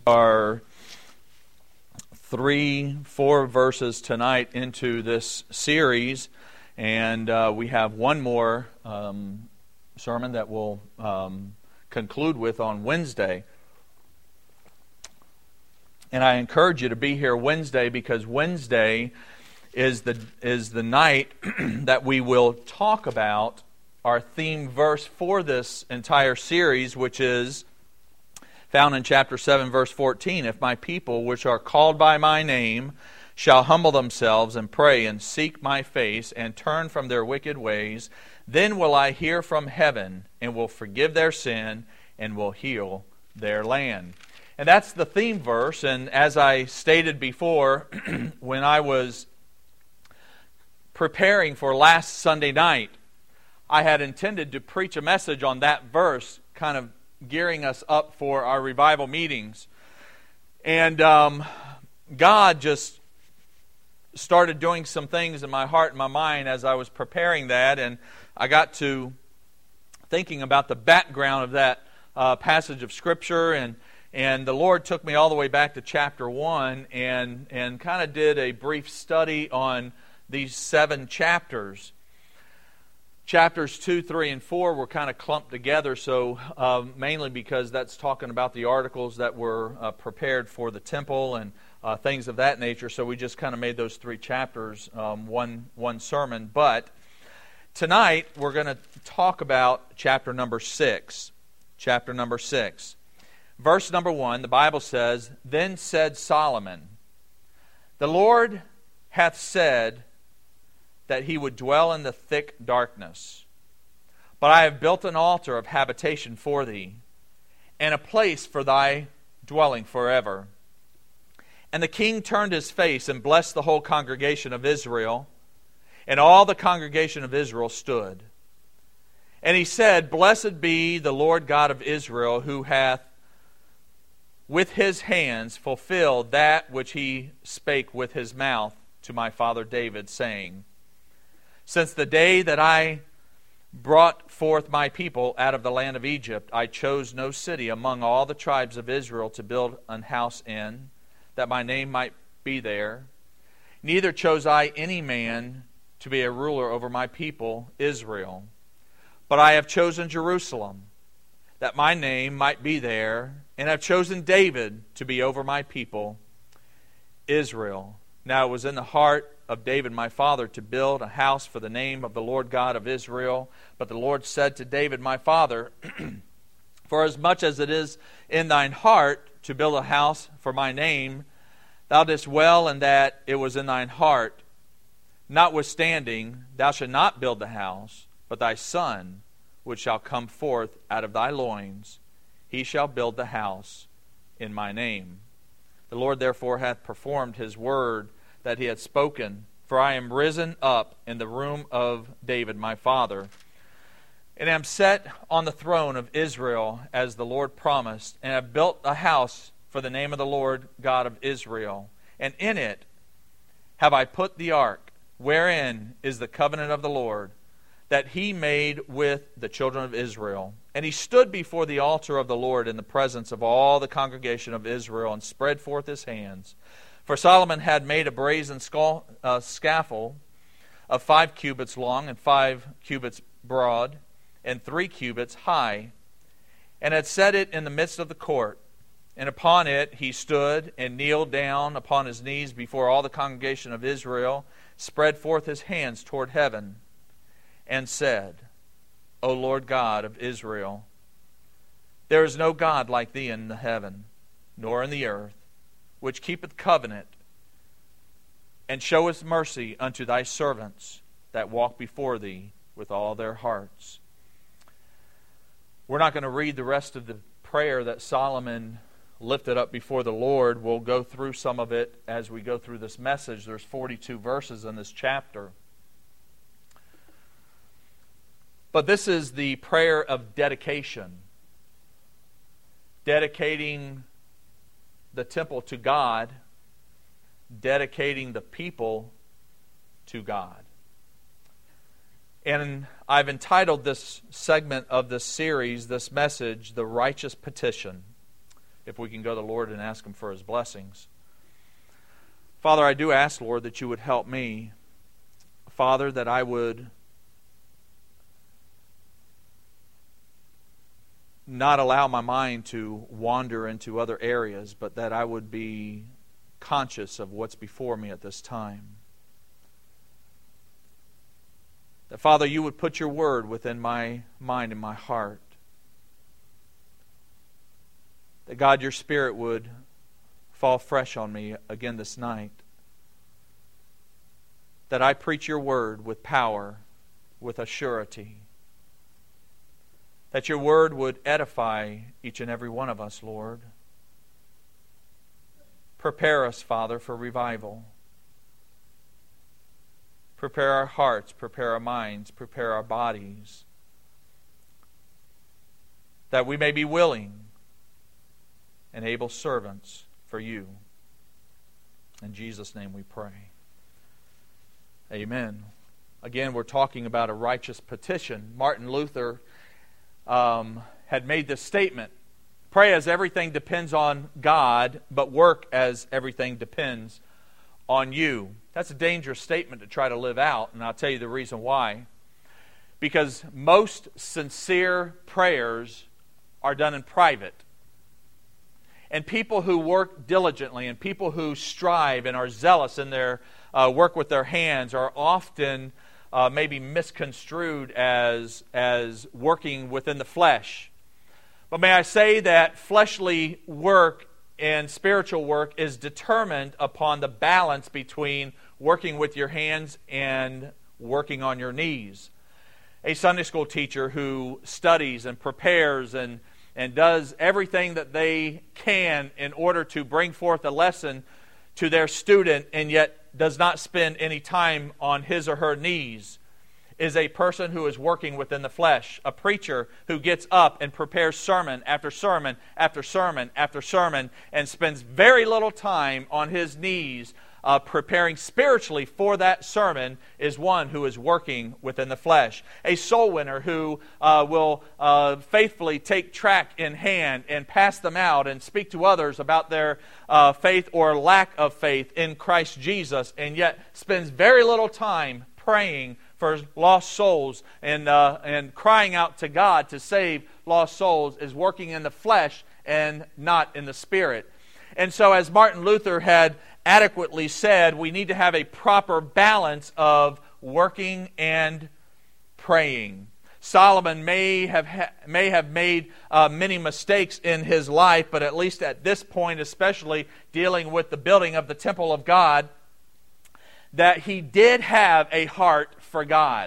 Are 3-4 verses tonight into this series, and we have one more sermon that we'll conclude with on Wednesday. And I encourage you to be here Wednesday, because Wednesday is the night that we will talk about our theme verse for this entire series, which is found in chapter 7, verse 14. If my people, which are called by my name, shall humble themselves and pray and seek my face and turn from their wicked ways, then will I hear from heaven and will forgive their sin and will heal their land. And that's the theme verse. And as I stated before, when I was preparing for last Sunday night, I had intended to preach a message on that verse, kind of gearing us up for our revival meetings. And God just started doing some things in my heart and my mind as I was preparing that, and I got to thinking about the background of that passage of Scripture, and the Lord took me all the way back to chapter 1 and kind of did a brief study on these 7 chapters. Chapters 2, 3, and 4 were kind of clumped together, so mainly because that's talking about the articles that were prepared for the temple and things of that nature. So we just kind of made those 3 chapters one sermon. But tonight we're going to talk about chapter number 6. Chapter number 6. Verse number 1, the Bible says, "Then said Solomon, the Lord hath said that he would dwell in the thick darkness. But I have built an altar of habitation for thee, and a place for thy dwelling forever." And the king turned his face and blessed the whole congregation of Israel, and all the congregation of Israel stood. And he said, "Blessed be the Lord God of Israel, who hath with his hands fulfilled that which he spake with his mouth to my father David, saying, Since the day that I brought forth my people out of the land of Egypt, I chose no city among all the tribes of Israel to build an house in, that my name might be there. Neither chose I any man to be a ruler over my people Israel. But I have chosen Jerusalem, that my name might be there, and have chosen David to be over my people Israel. Now it was in the heart of David my father to build a house for the name of the Lord God of Israel. But the Lord said to David my father, For as much as it is in thine heart to build a house for my name, thou didst well in that it was in thine heart. Notwithstanding, thou shalt not build the house, but thy son, which shall come forth out of thy loins, he shall build the house in my name. The Lord therefore hath performed his word that he had spoken, for I am risen up in the room of David my father, and am set on the throne of Israel as the Lord promised, and have built a house for the name of the Lord God of Israel. And in it have I put the ark, wherein is the covenant of the Lord, that he made with the children of Israel. And he stood before the altar of the Lord in the presence of all the congregation of Israel, and spread forth his hands. For Solomon had made a brazen scaffold of 5 cubits long and 5 cubits broad and 3 cubits high, and had set it in the midst of the court. And upon it he stood and kneeled down upon his knees before all the congregation of Israel, spread forth his hands toward heaven, and said, O Lord God of Israel, there is no God like thee in the heaven, nor in the earth, which keepeth covenant, and showeth mercy unto thy servants that walk before thee with all their hearts. We're not going to read the rest of the prayer that Solomon lifted up before the Lord. We'll go through some of it as we go through this message. There's 42 verses in this chapter. But this is the prayer of dedication. Dedicating the temple to God, dedicating the people to God. And I've entitled this segment of this series, this message, The Righteous Petition. if we can go to the Lord and ask Him for His blessings. Father, I do ask, Lord, that You would help me. Father, that I would not allow my mind to wander into other areas, but that I would be conscious of what's before me at this time. That, Father, You would put Your word within my mind and my heart. That, God, Your Spirit would fall fresh on me again this night. That I preach Your word with power, with a surety. That Your word would edify each and every one of us, Lord. Prepare us, Father, for revival. Prepare our hearts, prepare our minds, prepare our bodies. That we may be willing and able servants for You. In Jesus' name we pray. Amen. Again, we're talking about a righteous petition. Martin Luther had made this statement: pray as everything depends on God, but work as everything depends on you. That's a dangerous statement to try to live out, and I'll tell you the reason why. Because most sincere prayers are done in private. And people who work diligently and people who strive and are zealous in their work with their hands are often maybe misconstrued as working within the flesh. But may I say that fleshly work and spiritual work is determined upon the balance between working with your hands and working on your knees. A Sunday school teacher who studies and prepares and does everything that they can in order to bring forth a lesson to their student and yet does not spend any time on his or her knees is a person who is working within the flesh. A preacher who gets up and prepares sermon after sermon after sermon after sermon and spends very little time on his knees preparing spiritually for that sermon is one who is working within the flesh. A soul winner who will faithfully take tract in hand and pass them out and speak to others about their faith or lack of faith in Christ Jesus, and yet spends very little time praying for lost souls and crying out to God to save lost souls, is working in the flesh and not in the Spirit. And so, as Martin Luther had adequately said, we need to have a proper balance of working and praying. Solomon may have made many mistakes in his life, but at least at this point, especially dealing with the building of the temple of God, that he did have a heart for God.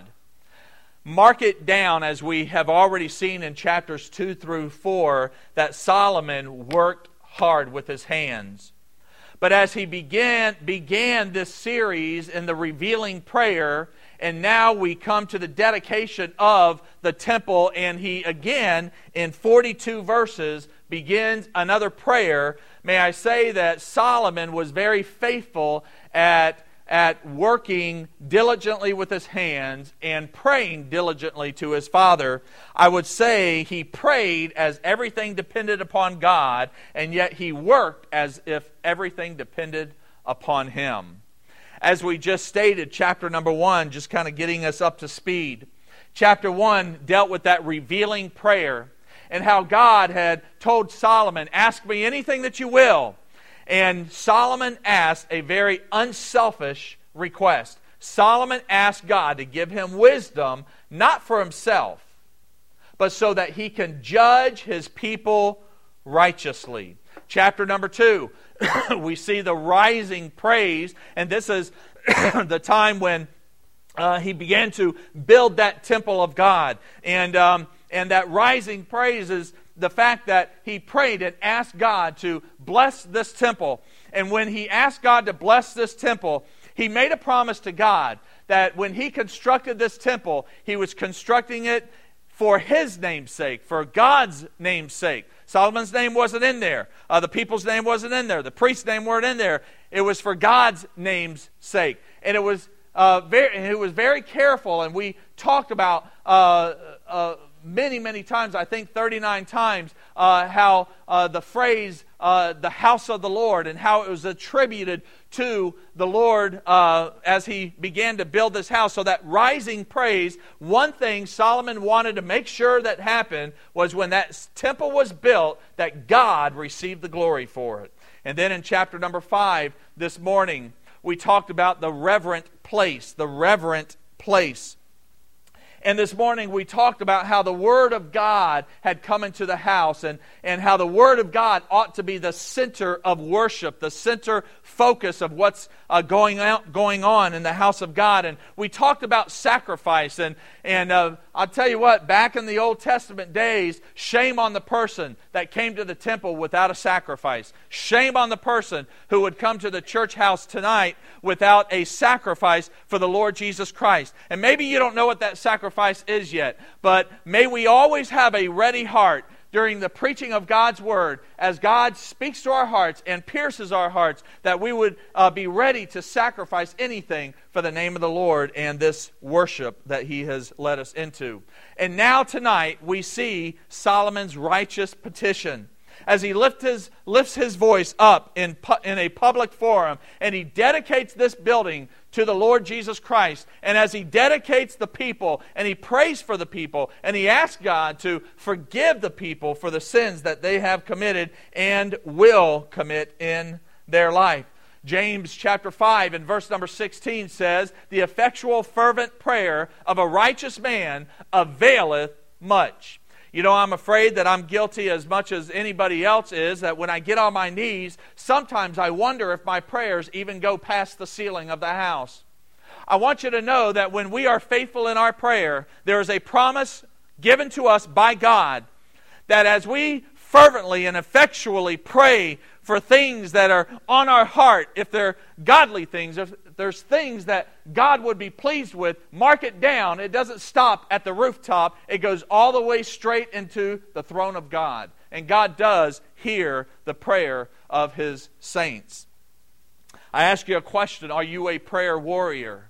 Mark it down, as we have already seen in chapters 2 through 4, that Solomon worked hard with his hands. But as he began this series in the revealing prayer, and now we come to the dedication of the temple, and he again, in 42 verses, begins another prayer. May I say that Solomon was very faithful at working diligently with his hands and praying diligently to his Father. I would say he prayed as everything depended upon God, and yet he worked as if everything depended upon him. As we just stated, chapter number 1, just kind of getting us up to speed. Chapter 1 dealt with that revealing prayer and how God had told Solomon, "Ask me anything that you will." And Solomon asked a very unselfish request. Solomon asked God to give him wisdom, not for himself, but so that he can judge his people righteously. Chapter number 2, we see the rising praise, and this is the time when he began to build that temple of God. And that rising praise is the fact that he prayed and asked God to bless this temple. And when he asked God to bless this temple, he made a promise to God that when he constructed this temple, he was constructing it for his name's sake, for God's name's sake. Solomon's name wasn't in there. The people's name wasn't in there. The priest's name weren't in there. It was for God's name's sake. And it was very careful, and we talked about many times, I think 39 times, how the phrase the house of the Lord and how it was attributed to the Lord as he began to build this house. So that rising praise, one thing Solomon wanted to make sure that happened was when that temple was built, that God received the glory for it. And then in chapter number 5 this morning, we talked about the reverent place, the reverent place. And this morning we talked about how the Word of God had come into the house and how the Word of God ought to be the center of worship, the center focus of what's going on in the house of God. And we talked about sacrifice. And I'll tell you what, back in the Old Testament days, shame on the person that came to the temple without a sacrifice. Shame on the person who would come to the church house tonight without a sacrifice for the Lord Jesus Christ. And maybe you don't know what that sacrifice is yet, but may we always have a ready heart during the preaching of God's Word, as God speaks to our hearts and pierces our hearts, that we would be ready to sacrifice anything for the name of the Lord and this worship that He has led us into. And now tonight we see Solomon's righteous petition as he lifts his voice up in a public forum, and he dedicates this building to the Lord Jesus Christ. And as he dedicates the people, and he prays for the people, and he asks God to forgive the people for the sins that they have committed and will commit in their life. James chapter 5 and verse number 16 says, "The effectual fervent prayer of a righteous man availeth much." You know, I'm afraid that I'm guilty as much as anybody else is, that when I get on my knees, sometimes I wonder if my prayers even go past the ceiling of the house. I want you to know that when we are faithful in our prayer, there is a promise given to us by God that as we fervently and effectually pray for things that are on our heart, if they're godly things, if there's things that God would be pleased with, mark it down. It doesn't stop at the rooftop. It goes all the way straight into the throne of God. And God does hear the prayer of His saints. I ask you a question. Are you a prayer warrior?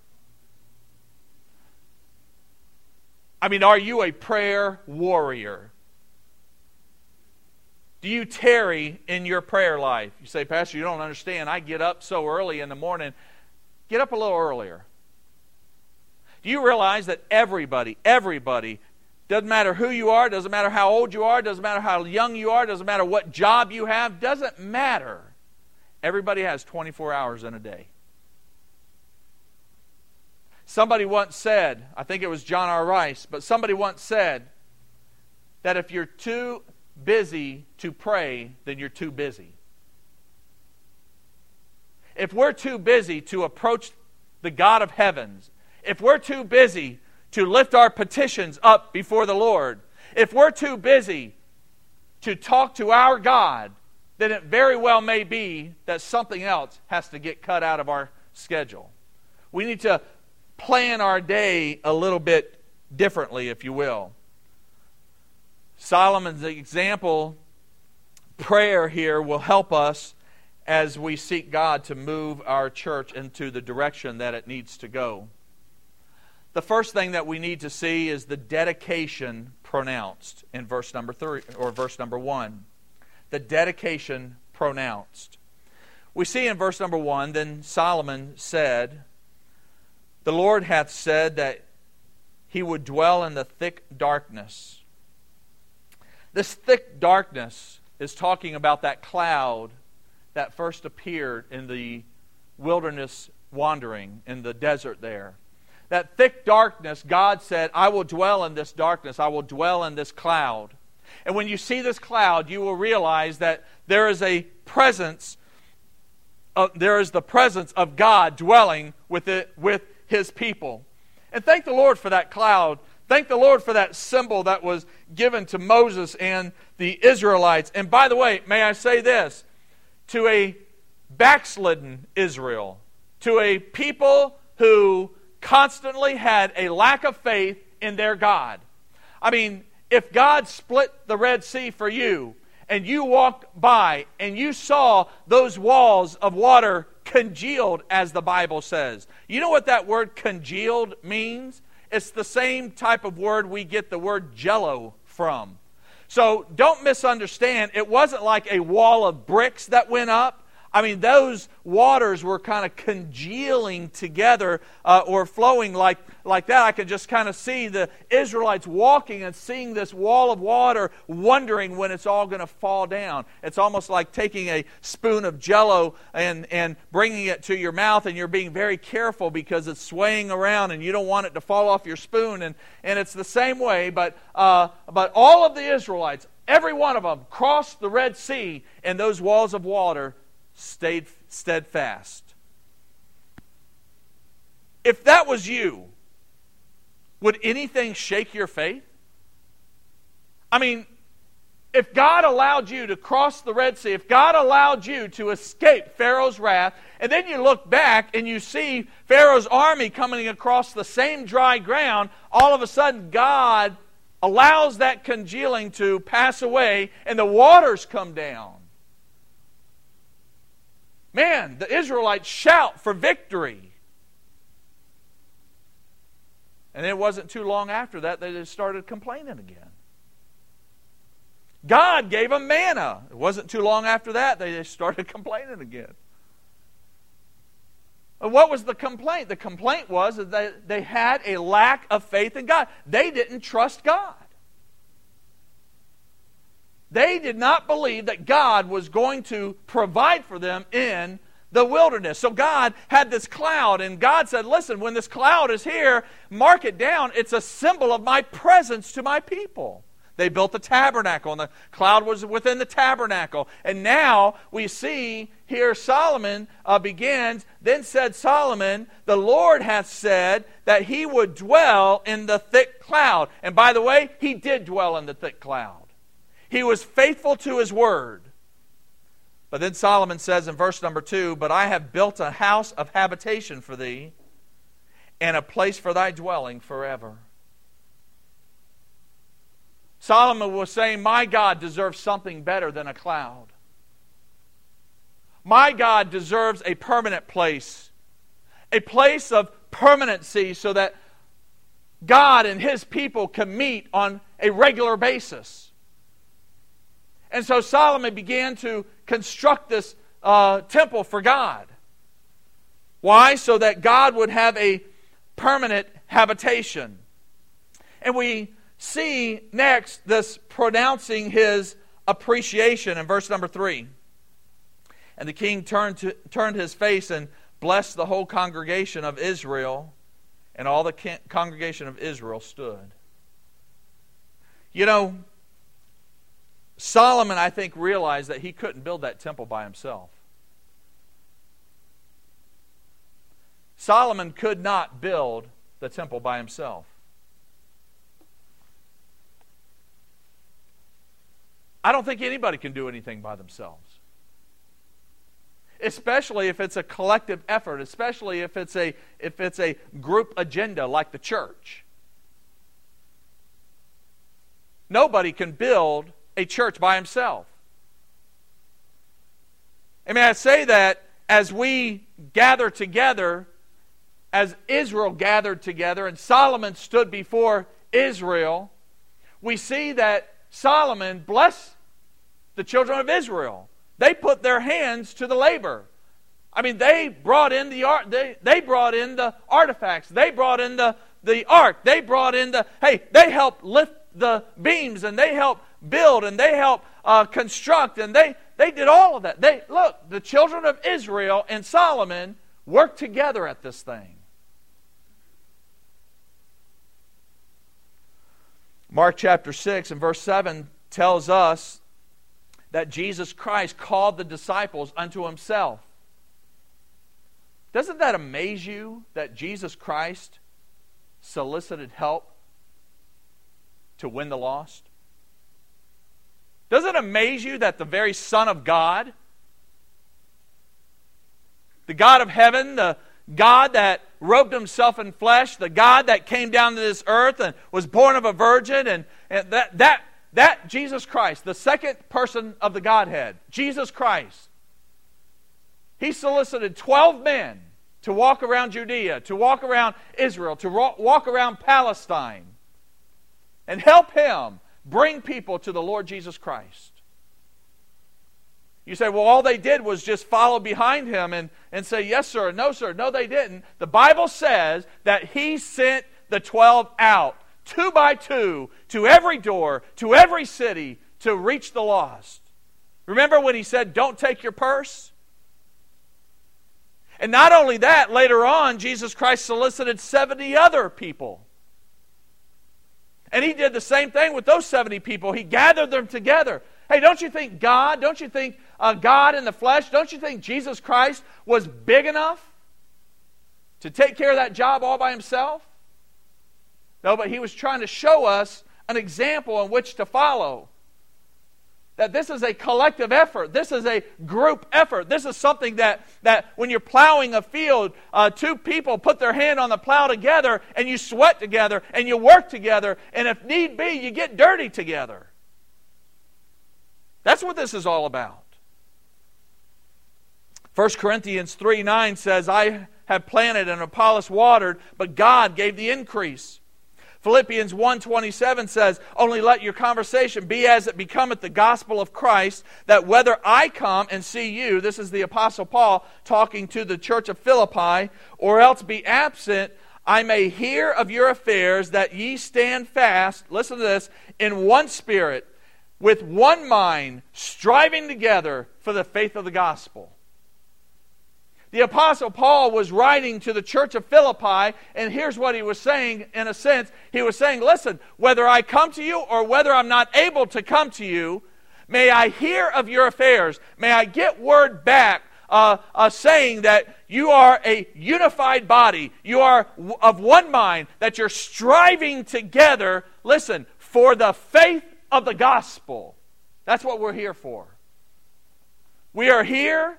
Are you a prayer warrior? Do you tarry in your prayer life? You say, "Pastor, you don't understand. I get up so early in the morning." Get up a little earlier. Do you realize that everybody, doesn't matter who you are, doesn't matter how old you are, doesn't matter how young you are, doesn't matter what job you have, doesn't matter. Everybody has 24 hours in a day. Somebody once said, I think it was John R. Rice, but somebody once said that if you're too busy to pray, then you're too busy. If we're too busy to approach the God of heavens, if we're too busy to lift our petitions up before the Lord, if we're too busy to talk to our God, then it very well may be that something else has to get cut out of our schedule. We need to plan our day a little bit differently, if you will. Solomon's example prayer here will help us as we seek God to move our church into the direction that it needs to go. The first thing that we need to see is the dedication pronounced in verse number 3 or verse number 1. The dedication pronounced. We see in verse number 1, "Then Solomon said, The Lord hath said that He would dwell in the thick darkness." This thick darkness is talking about that cloud that first appeared in the wilderness wandering in the desert there. That thick darkness, God said, "I will dwell in this darkness. I will dwell in this cloud." And when you see this cloud, you will realize that there is a presence. There is the presence of God dwelling with His people. And thank the Lord for that cloud. Thank the Lord for that symbol that was given to Moses and the Israelites. And by the way, may I say this, to a backslidden Israel, to a people who constantly had a lack of faith in their God. If God split the Red Sea for you, and you walked by and you saw those walls of water congealed, as the Bible says. You know what that word congealed means? It's the same type of word we get the word jello from. So don't misunderstand. It wasn't like a wall of bricks that went up. I mean, those waters were kind of congealing together or flowing like that. I could just kind of see the Israelites walking and seeing this wall of water, wondering when it's all going to fall down. It's almost like taking a spoon of Jell-O and bringing it to your mouth, and you're being very careful because it's swaying around and you don't want it to fall off your spoon. And it's the same way, but all of the Israelites, every one of them, crossed the Red Sea, and those walls of water stayed steadfast. If that was you, would anything shake your faith? I mean, if God allowed you to cross the Red Sea, if God allowed you to escape Pharaoh's wrath, and then you look back and you see Pharaoh's army coming across the same dry ground, all of a sudden God allows that congealing to pass away and the waters come down. Man, the Israelites shout for victory. And it wasn't too long after that they just started complaining again. God gave them manna. It wasn't too long after that they just started complaining again. And what was the complaint? The complaint was that they had a lack of faith in God. They didn't trust God. They did not believe that God was going to provide for them in the wilderness. So God had this cloud, and God said, listen, when this cloud is here, mark it down. It's a symbol of my presence to my people. They built the tabernacle, and the cloud was within the tabernacle. And now we see here Solomon begins, then said Solomon, the Lord hath said that he would dwell in the thick cloud. And by the way, he did dwell in the thick cloud. He was faithful to his word. But then Solomon says in verse number 2, but I have built a house of habitation for thee, and a place for thy dwelling forever. Solomon was saying, my God deserves something better than a cloud. My God deserves a permanent place, a place of permanency so that God and his people can meet on a regular basis. And so Solomon began to construct this temple for God. Why? So that God would have a permanent habitation. And we see next this pronouncing his appreciation in verse number 3. And the king turned his face and blessed the whole congregation of Israel, and all the congregation of Israel stood. You know, Solomon, I think, realized that he couldn't build that temple by himself. Solomon could not build the temple by himself. I don't think anybody can do anything by themselves. Especially if it's a collective effort, especially if it's a group agenda like the church. Nobody can build a church by himself. I mean, I say that as we gather together, as Israel gathered together and Solomon stood before Israel, we see that Solomon blessed the children of Israel. They put their hands to the labor. I mean, they brought in they brought in the artifacts. They brought in the ark. They brought in they helped lift the beams, and they helped build, and they helped construct, and they did all of that. The children of Israel and Solomon worked together at this thing. Mark chapter 6 and verse 7 tells us that Jesus Christ called the disciples unto himself. Doesn't that amaze you that Jesus Christ solicited help to win the lost? Doesn't it amaze you that the very Son of God, the God of heaven, the God that robed himself in flesh, the God that came down to this earth and was born of a virgin, and that Jesus Christ, the second person of the Godhead, Jesus Christ, he solicited 12 men to walk around Judea, to walk around Israel, to walk around Palestine, and help him bring people to the Lord Jesus Christ. You say, well, all they did was just follow behind him and say, yes, sir, no, sir. No, they didn't. The Bible says that he sent the 12 out, 2 by 2, to every door, to every city, to reach the lost. Remember when he said, don't take your purse? And not only that, later on, Jesus Christ solicited 70 other people. And he did the same thing with those 70 people. He gathered them together. Hey, don't you think God in the flesh, don't you think Jesus Christ was big enough to take care of that job all by himself? No, but he was trying to show us an example in which to follow. That this is a collective effort. This is a group effort. This is something that when you're plowing a field, 2 people put their hand on the plow together, and you sweat together, and you work together, and if need be, you get dirty together. That's what this is all about. 1 Corinthians 3:9 says, I have planted and Apollos watered, but God gave the increase. Philippians 1:27 says, only let your conversation be as it becometh the gospel of Christ, that whether I come and see you, this is the Apostle Paul talking to the church of Philippi, or else be absent, I may hear of your affairs, that ye stand fast, listen to this, in one spirit, with one mind, striving together for the faith of the gospel. The Apostle Paul was writing to the church of Philippi, and here's what he was saying, in a sense. He was saying, listen, whether I come to you or whether I'm not able to come to you, may I hear of your affairs. May I get word back saying that you are a unified body. You are of one mind, that you're striving together, listen, for the faith of the gospel. That's what we're here for. We are here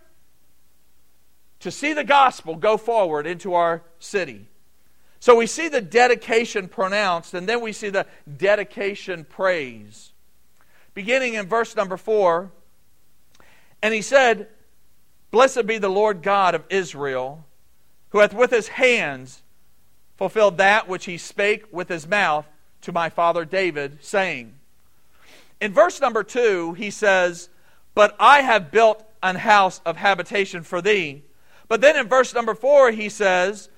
to see the gospel go forward into our city. So we see the dedication pronounced, and then we see the dedication praise. Beginning in verse number 4, and he said, Blessed be the Lord God of Israel, who hath with his hands fulfilled that which he spake with his mouth to my father David, saying. In verse number 2, he says, But I have built an house of habitation for thee. But then in verse number 4, he says,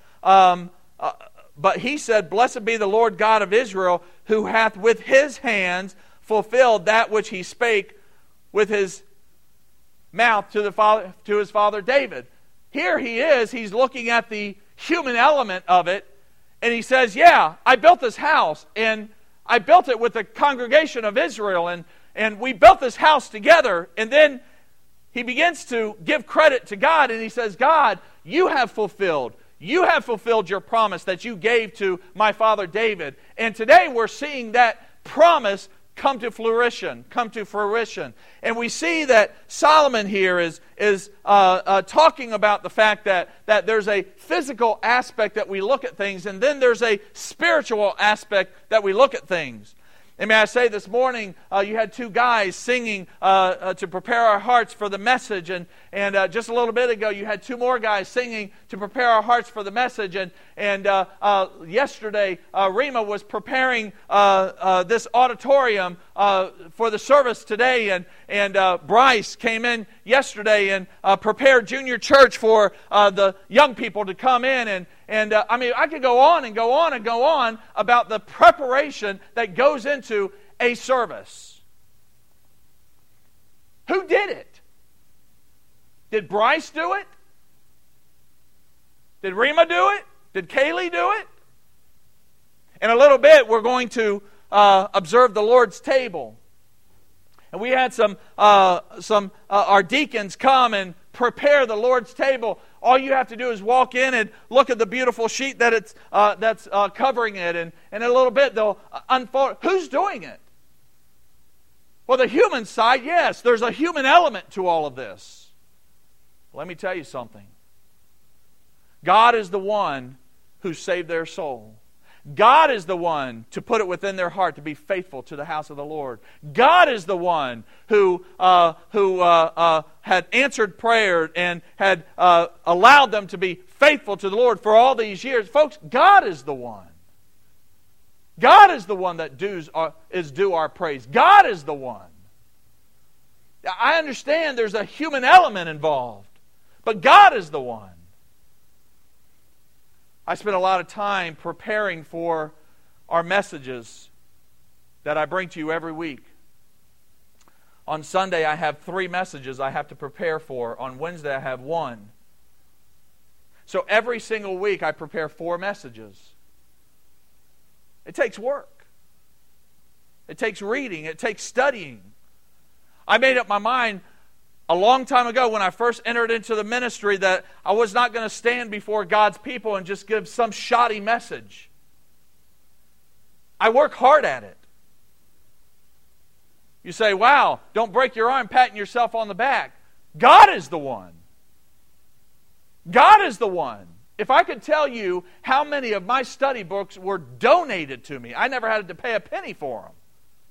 But he said, Blessed be the Lord God of Israel, who hath with his hands fulfilled that which he spake with his mouth to his father David. Here he is, he's looking at the human element of it, and he says, yeah, I built this house, and I built it with the congregation of Israel, and we built this house together. And then he begins to give credit to God, and he says, God, you have fulfilled your promise that you gave to my father David. And today we're seeing that promise come to fruition. And we see that Solomon here is talking about the fact that there's a physical aspect that we look at things, and then there's a spiritual aspect that we look at things. And may I say, this morning you had 2 guys singing to prepare our hearts for the message, and just a little bit ago you had 2 more guys singing to prepare our hearts for the message. And yesterday Rima was preparing this auditorium for the service today, and Bryce came in yesterday and prepared Junior Church for the young people to come in. And I mean, I could go on and go on and go on about the preparation that goes into a service. Who did it? Did Bryce do it? Did Rima do it? Did Kaylee do it? In a little bit, we're going to observe the Lord's table. And we had our deacons come and prepare the Lord's table. All you have to do is walk in and look at the beautiful sheet that's covering it, and in a little bit they'll unfold. Who's doing it? Well, the human side, yes, there's a human element to all of this. Let me tell you something. God is the one who saved their soul. God is the one to put it within their heart to be faithful to the house of the Lord. God is the one who had answered prayer and had allowed them to be faithful to the Lord for all these years. Folks, God is the one. God is the one that is due our praise. God is the one. I understand there's a human element involved, but God is the one. I spend a lot of time preparing for our messages that I bring to you every week. On Sunday, I have 3 messages I have to prepare for. On Wednesday, I have 1. So every single week, I prepare 4 messages. It takes work. It takes reading. It takes studying. I made up my mind a long time ago when I first entered into the ministry that I was not going to stand before God's people and just give some shoddy message. I work hard at it. You say, wow, don't break your arm patting yourself on the back. God is the one. God is the one. If I could tell you how many of my study books were donated to me, I never had to pay a penny for them.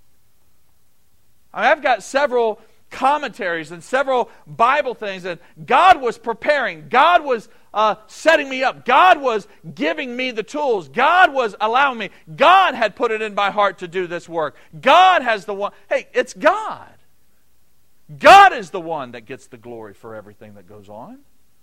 I've got several commentaries and several Bible things that God was preparing. God was setting me up. God was giving me the tools. God was allowing me. God had put it in my heart to do this work. God has the one. Hey, it's God. God is the one that gets the glory for everything that goes on.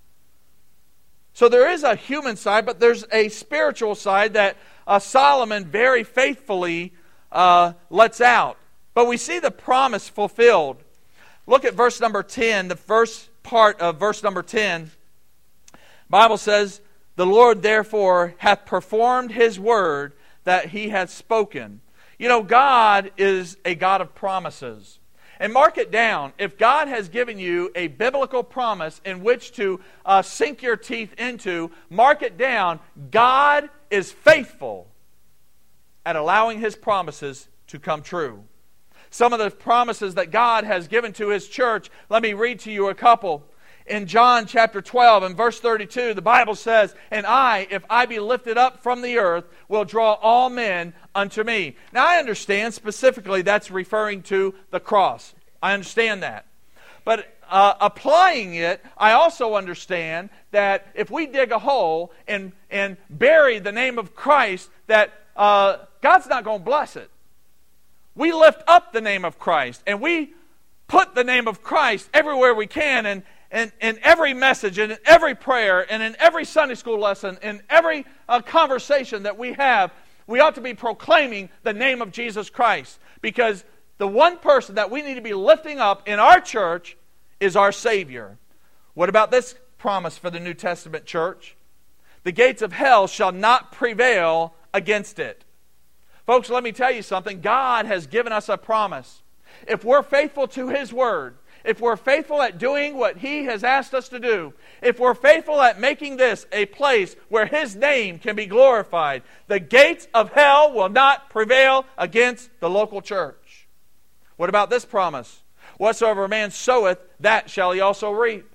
So there is a human side, but there's a spiritual side that Solomon very faithfully lets out. But we see the promise fulfilled. Look at verse number 10, the first part of verse number 10. The Bible says, "The Lord therefore hath performed His word that He hath spoken." You know, God is a God of promises. And mark it down. If God has given you a biblical promise in which to sink your teeth into, mark it down. God is faithful at allowing His promises to come true. Some of the promises that God has given to His church, let me read to you a couple. In John chapter 12 and verse 32, the Bible says, "And I, if I be lifted up from the earth, will draw all men unto me." Now I understand specifically that's referring to the cross. I understand that. But applying it, I also understand that if we dig a hole and bury the name of Christ, that God's not going to bless it. We lift up the name of Christ, and we put the name of Christ everywhere we can, and in every message, and in every prayer, and in every Sunday school lesson, in every conversation that we have, we ought to be proclaiming the name of Jesus Christ. Because the one person that we need to be lifting up in our church is our Savior. What about this promise for the New Testament church? "The gates of hell shall not prevail against it." Folks, let me tell you something. God has given us a promise. If we're faithful to His word, if we're faithful at doing what He has asked us to do, if we're faithful at making this a place where His name can be glorified, the gates of hell will not prevail against the local church. What about this promise? "Whatsoever a man soweth, that shall he also reap."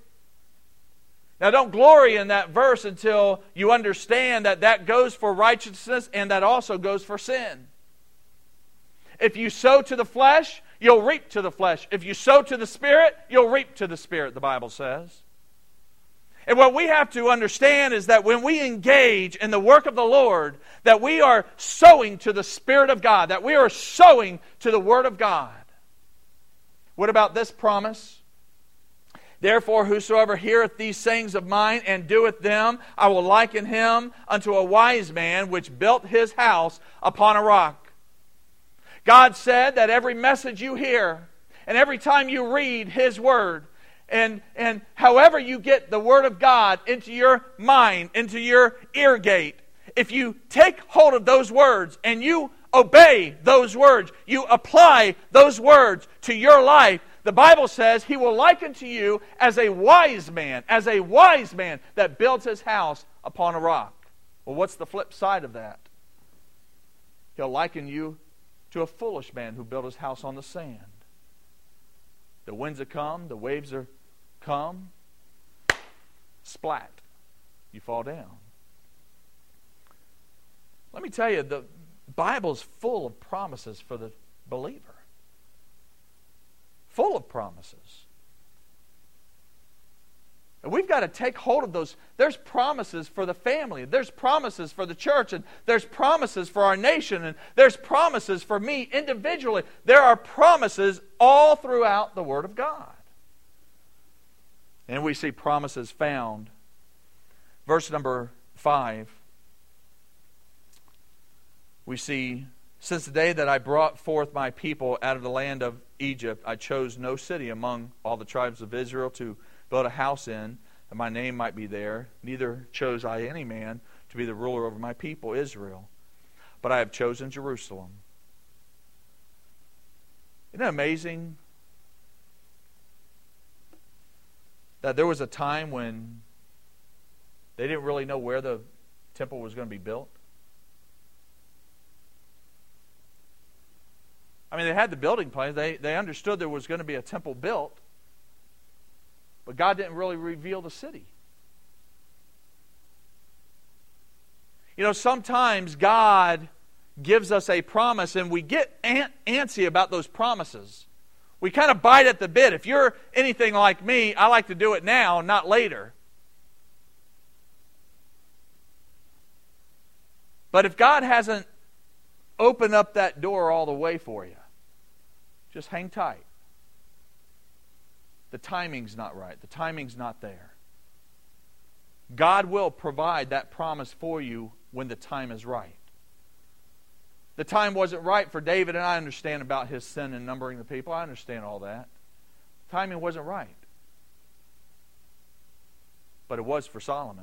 Now don't glory in that verse until you understand that that goes for righteousness and that also goes for sin. If you sow to the flesh, you'll reap to the flesh. If you sow to the Spirit, you'll reap to the Spirit, the Bible says. And what we have to understand is that when we engage in the work of the Lord, that we are sowing to the Spirit of God, that we are sowing to the Word of God. What about this promise? "Therefore, whosoever heareth these sayings of mine and doeth them, I will liken him unto a wise man which built his house upon a rock." God said that every message you hear, and every time you read His Word, and however you get the Word of God into your mind, into your ear gate, if you take hold of those words and you obey those words, you apply those words to your life, the Bible says He will liken to you as a wise man that builds his house upon a rock. Well, what's the flip side of that? He'll liken you to a foolish man who built his house on the sand. The winds are come, the waves are come, splat, you fall down. Let me tell you, the Bible's full of promises for the believer. Full of promises. And we've got to take hold of those. There's promises for the family. There's promises for the church. And there's promises for our nation. And there's promises for me individually. There are promises all throughout the Word of God. And we see promises found. Verse number 5. We see, since the day that I brought forth my people out of the land of Egypt, I chose no city among all the tribes of Israel to build a house in, that my name might be there. Neither chose I any man to be the ruler over my people, Israel. But I have chosen Jerusalem. Isn't it amazing that there was a time when they didn't really know where the temple was going to be built? I mean, they had the building plans. They understood there was going to be a temple built. But God didn't really reveal the city. You know, sometimes God gives us a promise and we get antsy about those promises. We kind of bite at the bit. If you're anything like me, I like to do it now, not later. But if God hasn't opened up that door all the way for you, just hang tight. The timing's not right. The timing's not there. God will provide that promise for you when the time is right. The time wasn't right for David, and I understand about his sin and numbering the people. I understand all that. Timing wasn't right. But it was for Solomon.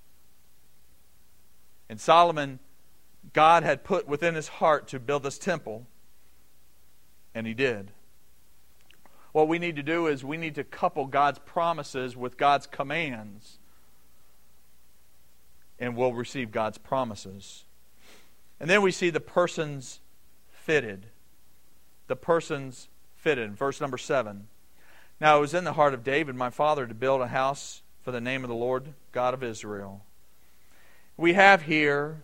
And Solomon, God had put within his heart to build this temple, and he did. What we need to do is we need to couple God's promises with God's commands, and we'll receive God's promises. And then we see the persons fitted. The persons fitted. Verse number 7. Now it was in the heart of David, my father, to build a house for the name of the Lord God of Israel. We have here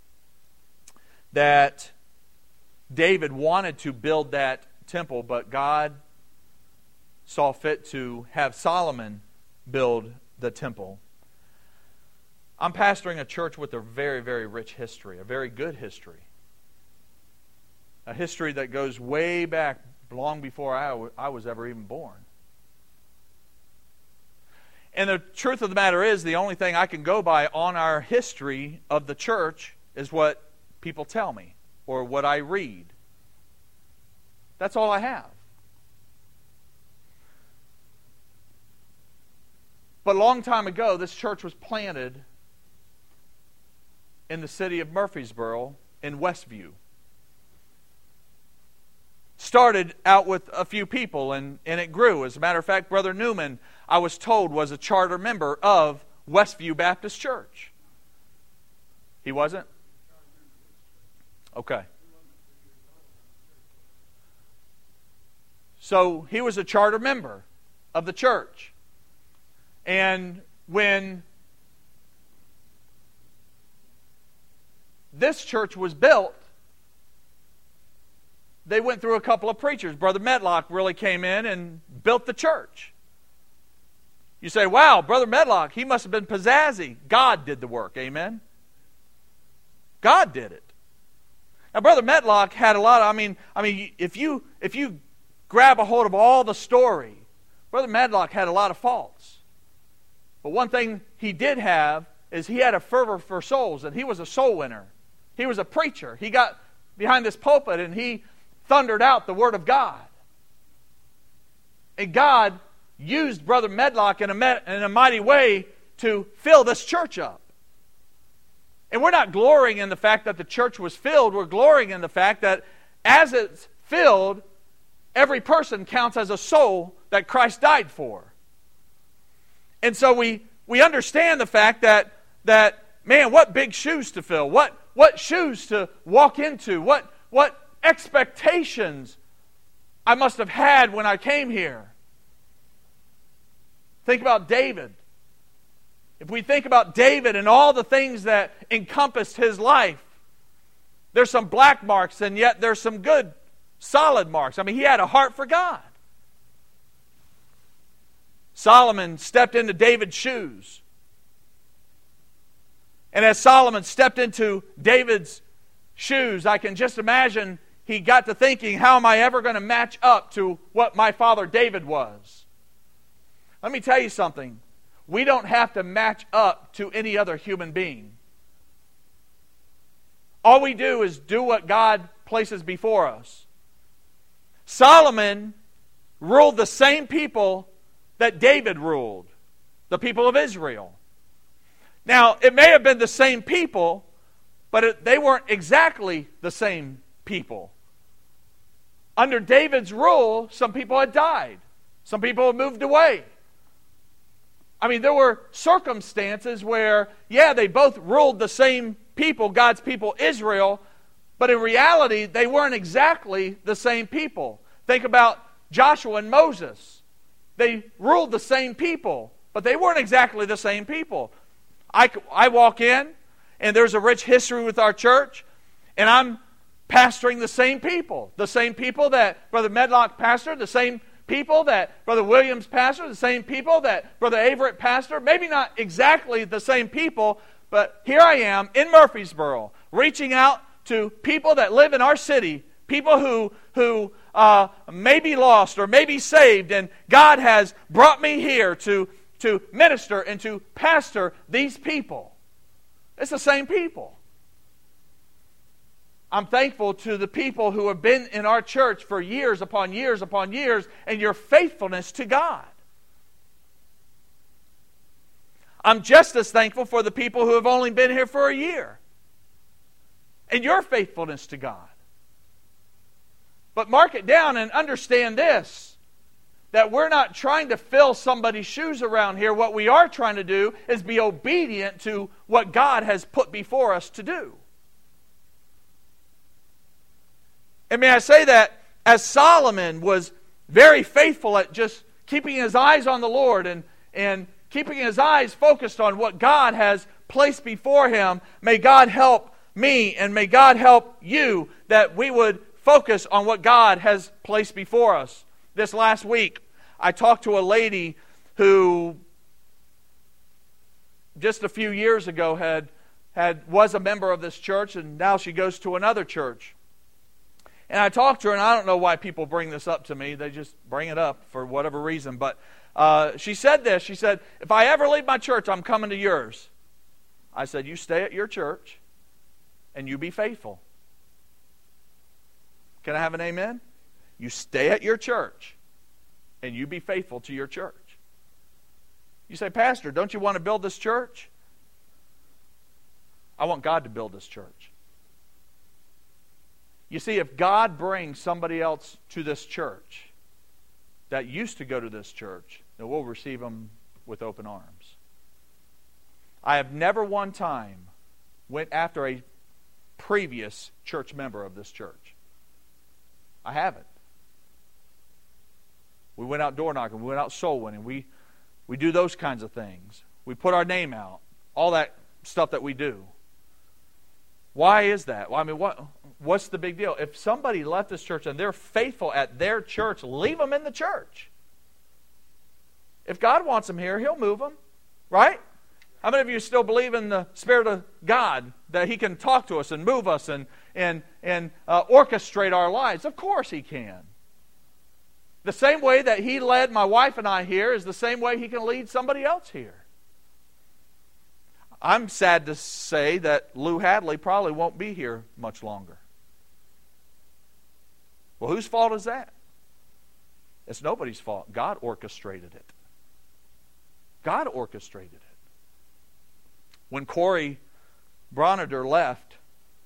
that David wanted to build that temple, but God saw fit to have Solomon build the temple. I'm pastoring a church with a very, very rich history, a very good history. A history that goes way back, long before I was ever even born. And the truth of the matter is, the only thing I can go by on our history of the church is what people tell me or what I read. That's all I have. But a long time ago, this church was planted in the city of Murfreesboro in Westview. Started out with a few people, and it grew. As a matter of fact, Brother Newman, I was told, was a charter member of Westview Baptist Church. He wasn't? Okay. So he was a charter member of the church. And when this church was built, they went through a couple of preachers. Brother Medlock really came in and built the church. You say, wow, Brother Medlock, he must have been pizzazzy. God did the work, amen? God did it. Now, Brother Medlock had a lot of, I mean, if you grab a hold of all the story, Brother Medlock had a lot of faults. But one thing he did have is he had a fervor for souls, and he was a soul winner. He was a preacher. He got behind this pulpit and he thundered out the Word of God. And God used Brother Medlock in a mighty way to fill this church up. And we're not glorying in the fact that the church was filled. We're glorying in the fact that as it's filled, every person counts as a soul that Christ died for. And so we understand the fact that man, what big shoes to fill, what shoes to walk into, what expectations I must have had when I came here. Think about David. If we think about David and all the things that encompassed his life, there's some black marks and yet there's some good, solid marks. I mean, he had a heart for God. Solomon stepped into David's shoes. And as Solomon stepped into David's shoes, I can just imagine he got to thinking, how am I ever going to match up to what my father David was? Let me tell you something. We don't have to match up to any other human being. All we do is do what God places before us. Solomon ruled the same people that David ruled, the people of Israel. Now, it may have been the same people, but they weren't exactly the same people. Under David's rule, some people had died. Some people had moved away. I mean, there were circumstances where, they both ruled the same people, God's people, Israel, but in reality, they weren't exactly the same people. Think about Joshua and Moses. They ruled the same people, but they weren't exactly the same people. I walk in, and there's a rich history with our church, and I'm pastoring the same people that Brother Medlock pastored, the same people that Brother Williams pastored, the same people that Brother Averett pastored. Maybe not exactly the same people, but here I am in Murfreesboro, reaching out to people that live in our city, people who may be lost or may be saved, and God has brought me here to minister and to pastor these people. It's the same people. I'm thankful to the people who have been in our church for years upon years upon years, and your faithfulness to God. I'm just as thankful for the people who have only been here for a year, and your faithfulness to God. But mark it down and understand this, that we're not trying to fill somebody's shoes around here. What we are trying to do is be obedient to what God has put before us to do. And may I say that as Solomon was very faithful at just keeping his eyes on the Lord and keeping his eyes focused on what God has placed before him, may God help me and may God help you that we would focus on what God has placed before us. This last week, I talked to a lady who just a few years ago was a member of this church, and now she goes to another church. And I talked to her, and I don't know why people bring this up to me. They just bring it up for whatever reason. But she said this. She said, if I ever leave my church, I'm coming to yours. I said, you stay at your church, and you be faithful. Can I have an amen? You stay at your church, and you be faithful to your church. You say, Pastor, don't you want to build this church? I want God to build this church. You see, if God brings somebody else to this church that used to go to this church, then we'll receive them with open arms. I have never one time went after a previous church member of this church. I haven't. We went out door knocking, we went out soul winning, we do those kinds of things. We put our name out, all that stuff that we do. Why is that? Well, I mean, what's the big deal? If somebody left this church and they're faithful at their church, leave them in the church. If God wants them here, He'll move them, right? How many of you still believe in the Spirit of God, that He can talk to us and move us and orchestrate our lives? Of course He can. The same way that He led my wife and I here is the same way He can lead somebody else here. I'm sad to say that Lou Hadley probably won't be here much longer. Well, whose fault is that? It's nobody's fault. God orchestrated it. God orchestrated it. When Corey Bronider left,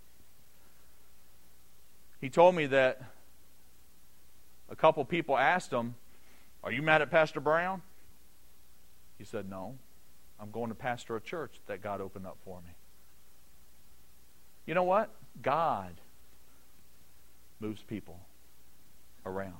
he told me that a couple people asked him, "Are you mad at Pastor Brown?" He said, "No. I'm going to pastor a church that God opened up for me." You know what? God moves people around.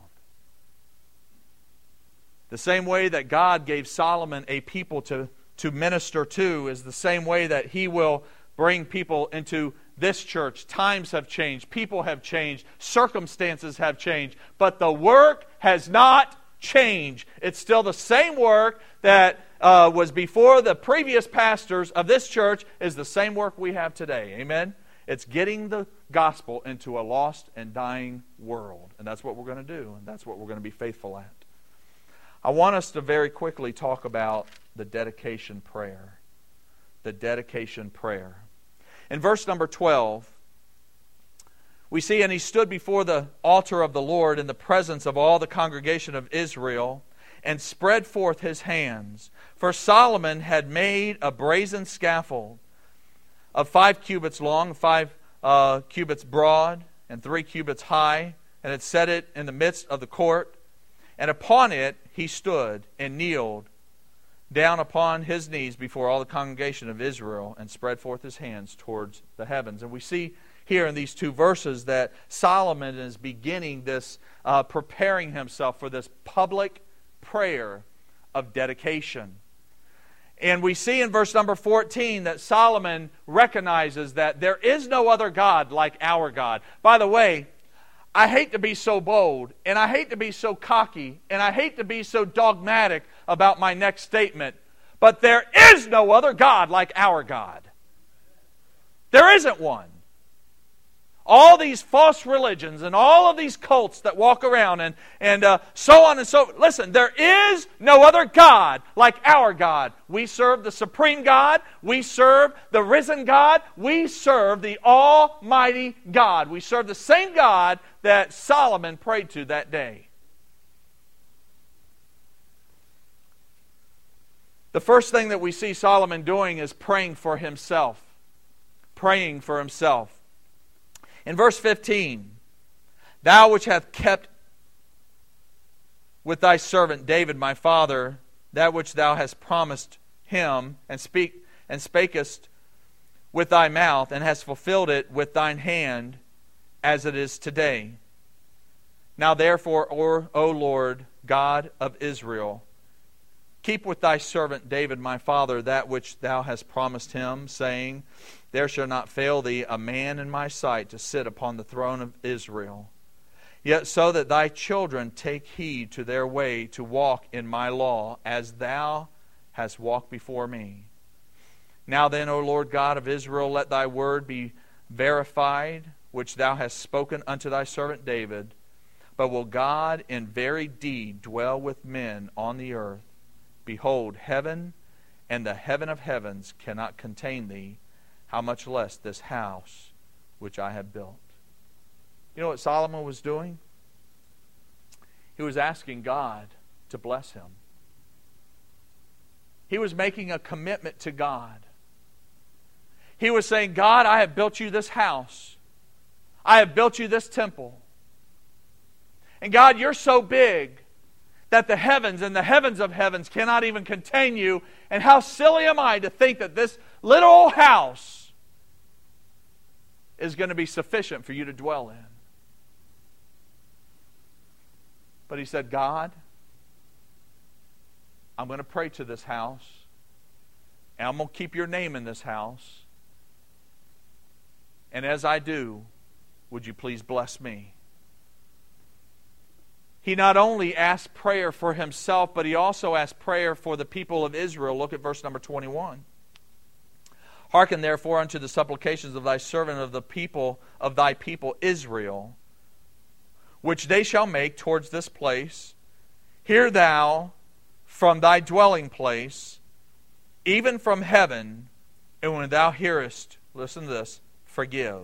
The same way that God gave Solomon a people to minister to is the same way that He will bring people into this church. Times have changed. People have changed. Circumstances have changed. But the work has not change. It's still the same work that was before the previous pastors of this church is the same work we have today. Amen? It's getting the gospel into a lost and dying world. And that's what we're going to do. And that's what we're going to be faithful at. I want us to very quickly talk about the dedication prayer. The dedication prayer. In verse number 12, we see, and he stood before the altar of the Lord in the presence of all the congregation of Israel and spread forth his hands. For Solomon had made a brazen scaffold of 5 cubits long, 5 cubits broad, and 3 cubits high, and had set it in the midst of the court. And upon it he stood and kneeled down upon his knees before all the congregation of Israel and spread forth his hands towards the heavens. And we see here in these 2 verses that Solomon is beginning this, preparing himself for this public prayer of dedication. And we see in verse number 14 that Solomon recognizes that there is no other God like our God. By the way, I hate to be so bold, and I hate to be so cocky, and I hate to be so dogmatic about my next statement, but there is no other God like our God. There isn't one. All these false religions and all of these cults that walk around and so on and so. Listen, there is no other God like our God. We serve the supreme God. We serve the risen God. We serve the almighty God. We serve the same God that Solomon prayed to that day. The first thing that we see Solomon doing is praying for himself. Praying for himself. In verse 15, thou which hath kept with thy servant David my father that which thou hast promised him, and spakest with thy mouth, and hast fulfilled it with thine hand, as it is today. Now therefore, O Lord, God of Israel, keep with thy servant David my father that which thou hast promised him, saying, there shall not fail thee a man in my sight to sit upon the throne of Israel. Yet so that thy children take heed to their way to walk in my law, as thou hast walked before me. Now then, O Lord God of Israel, let thy word be verified, which thou hast spoken unto thy servant David. But will God in very deed dwell with men on the earth? Behold, heaven and the heaven of heavens cannot contain thee, how much less this house which I have built. You know what Solomon was doing? He was asking God to bless him. He was making a commitment to God. He was saying, God, I have built you this house. I have built you this temple. And God, you're so big that the heavens and the heavens of heavens cannot even contain you. And how silly am I to think that this little old house is going to be sufficient for you to dwell in. But he said, God, I'm going to pray to this house, and I'm going to keep your name in this house. And as I do, would you please bless me? He not only asked prayer for himself, but he also asked prayer for the people of Israel. Look at verse number 21. Hearken therefore unto the supplications of thy servant of the people of thy people Israel, which they shall make towards this place. Hear thou from thy dwelling place, even from heaven, and when thou hearest, listen to this, forgive.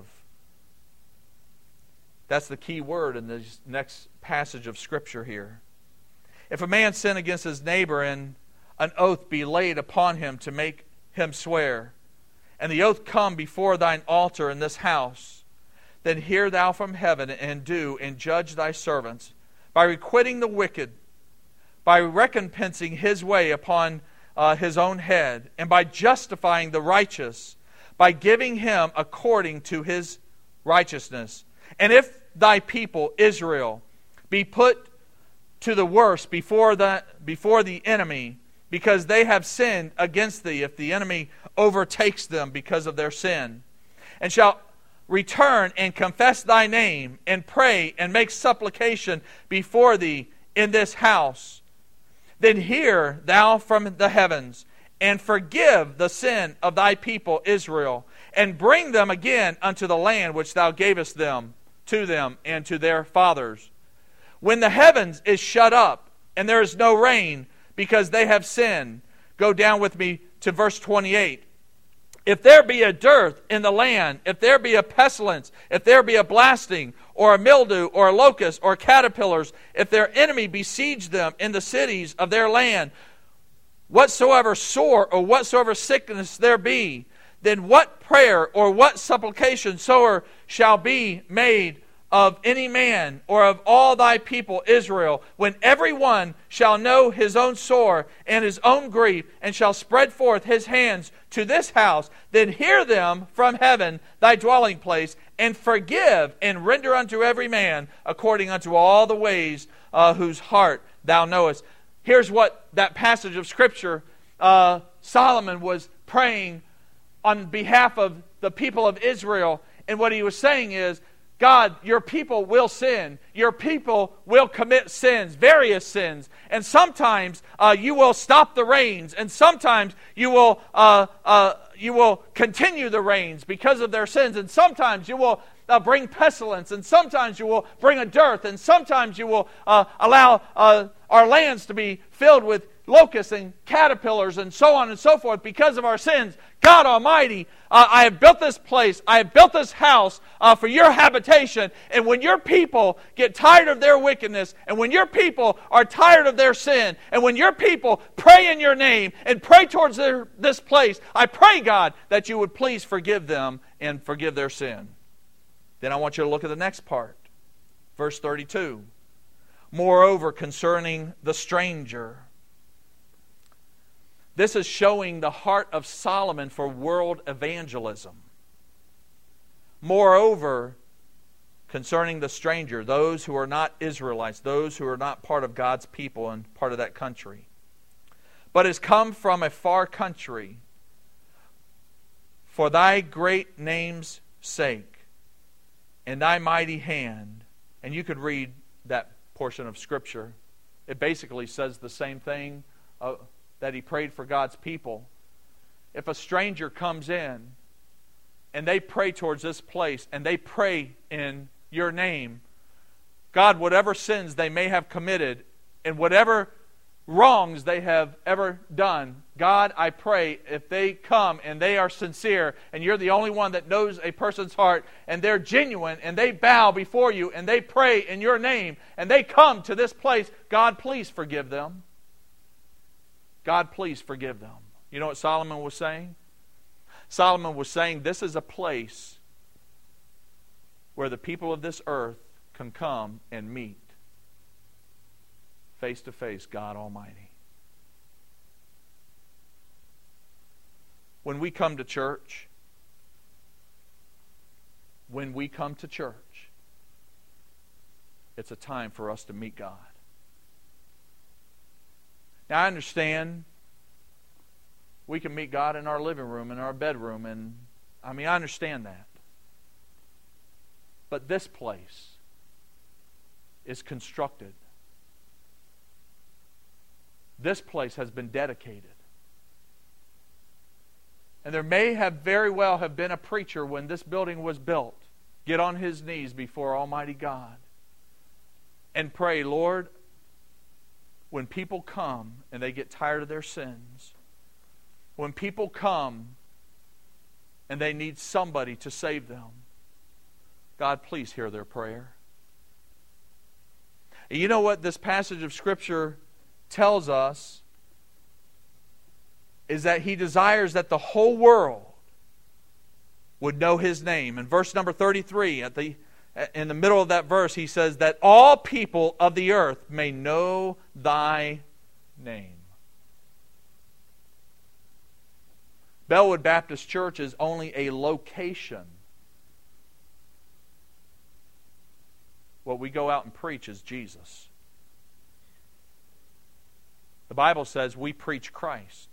That's the key word in this next passage of Scripture here. If a man sin against his neighbor, and an oath be laid upon him to make him swear, and the oath come before thine altar in this house, then hear thou from heaven, and do, and judge thy servants, by requiting the wicked, by recompensing his way upon his own head, and by justifying the righteous, by giving him according to his righteousness. And if thy people Israel be put to the worse before the enemy, because they have sinned against thee, if the enemy overtakes them because of their sin, and shall return and confess thy name, and pray and make supplication before thee in this house, then hear thou from the heavens, and forgive the sin of thy people Israel, and bring them again unto the land which thou gavest them and to their fathers. When the heavens is shut up, and there is no rain, because they have sinned. Go down with me to verse 28. If there be a dearth in the land, if there be a pestilence, if there be a blasting, or a mildew, or a locust, or caterpillars, if their enemy besiege them in the cities of their land, whatsoever sore or whatsoever sickness there be, then what prayer or what supplication soever shall be made of any man or of all thy people Israel, when every one shall know his own sore and his own grief, and shall spread forth his hands to this house, then hear them from heaven, thy dwelling place, and forgive and render unto every man according unto all the ways whose heart thou knowest. Here's what that passage of Scripture, Solomon was praying on behalf of the people of Israel, and what he was saying is, God, your people will sin. Your people will commit sins, various sins. And sometimes you will stop the rains. And sometimes you will continue the rains because of their sins. And sometimes you will bring pestilence. And sometimes you will bring a dearth. And sometimes you will allow our lands to be filled with locusts and caterpillars and so on and so forth because of our sins. God Almighty, I have built this place, I have built this house for your habitation, and when your people get tired of their wickedness, and when your people are tired of their sin, and when your people pray in your name and pray towards this place, I pray, God, that you would please forgive them and forgive their sin. Then I want you to look at the next part. Verse 32. Moreover, concerning the stranger. This is showing the heart of Solomon for world evangelism. Moreover, concerning the stranger, those who are not Israelites, those who are not part of God's people and part of that country, but has come from a far country, for thy great name's sake, and thy mighty hand. And you could read that portion of Scripture. It basically says the same thing that he prayed for God's people. If a stranger comes in and they pray towards this place and they pray in your name, God, whatever sins they may have committed and whatever wrongs they have ever done, God, I pray if they come and they are sincere and you're the only one that knows a person's heart and they're genuine and they bow before you and they pray in your name and they come to this place, God, please forgive them. God, please forgive them. You know what Solomon was saying? Solomon was saying this is a place where the people of this earth can come and meet face to face God Almighty. When we come to church, it's a time for us to meet God. Now, I understand we can meet God in our living room, in our bedroom, and I understand that. But this place is constructed. This place has been dedicated. And there may have very well have been a preacher when this building was built, get on his knees before Almighty God and pray, Lord, when people come and they get tired of their sins, when people come and they need somebody to save them, God, please hear their prayer. And you know what this passage of Scripture tells us is that He desires that the whole world would know His name. In verse number 33, in the middle of that verse, he says that all people of the earth may know thy name. Bellwood Baptist Church is only a location. What we go out and preach is Jesus. The Bible says we preach Christ.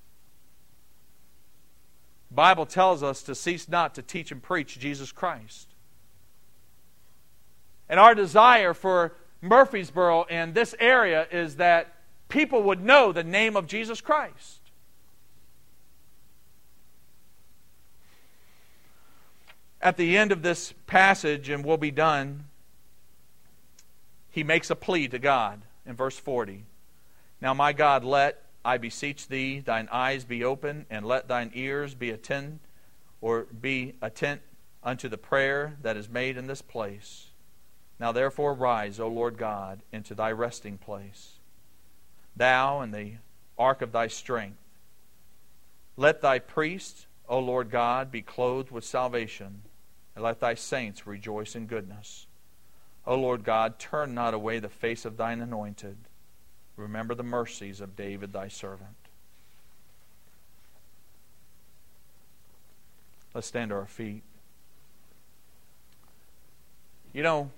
The Bible tells us to cease not to teach and preach Jesus Christ. And our desire for Murfreesboro and this area is that people would know the name of Jesus Christ. At the end of this passage, and we'll be done, he makes a plea to God in verse 40. Now, my God, let, I beseech thee, thine eyes be open, and let thine ears be attent unto the prayer that is made in this place. Now therefore rise, O Lord God, into thy resting place, thou and the ark of thy strength. Let thy priests, O Lord God, be clothed with salvation, and let thy saints rejoice in goodness. O Lord God, turn not away the face of thine anointed. Remember the mercies of David thy servant. Let's stand to our feet. You know,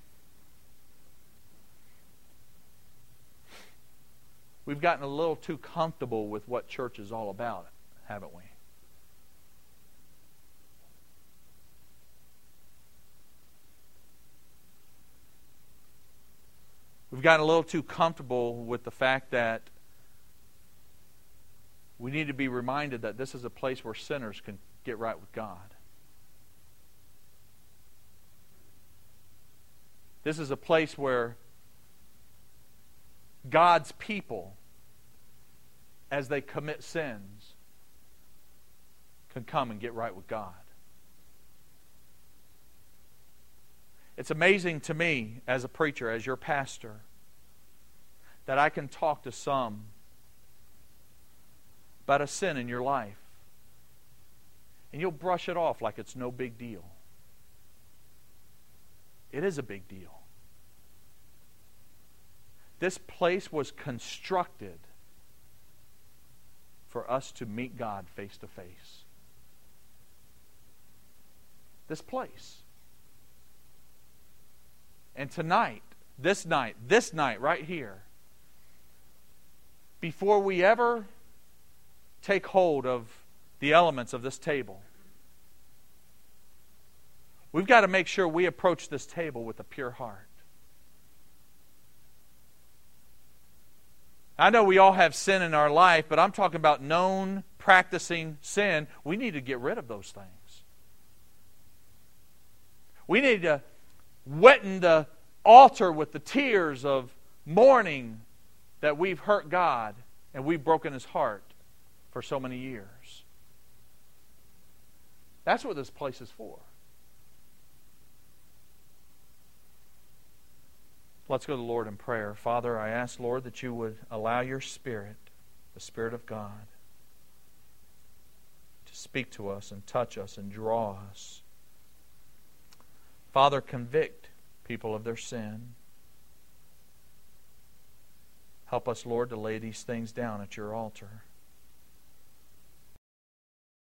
we've gotten a little too comfortable with what church is all about, haven't we? We've gotten a little too comfortable with the fact that we need to be reminded that this is a place where sinners can get right with God. This is a place where God's people, as they commit sins, can come and get right with God. It's amazing to me as a preacher, as your pastor, that I can talk to some about a sin in your life, and you'll brush it off like it's no big deal. It is a big deal. This place was constructed for us to meet God face to face. This place. And tonight, this night right here, before we ever take hold of the elements of this table, we've got to make sure we approach this table with a pure heart. I know we all have sin in our life, but I'm talking about known, practicing sin. We need to get rid of those things. We need to wetting the altar with the tears of mourning that we've hurt God and we've broken His heart for so many years. That's what this place is for. Let's go to the Lord in prayer. Father, I ask, Lord, that you would allow your Spirit, the Spirit of God, to speak to us and touch us and draw us. Father, convict people of their sin. Help us, Lord, to lay these things down at your altar.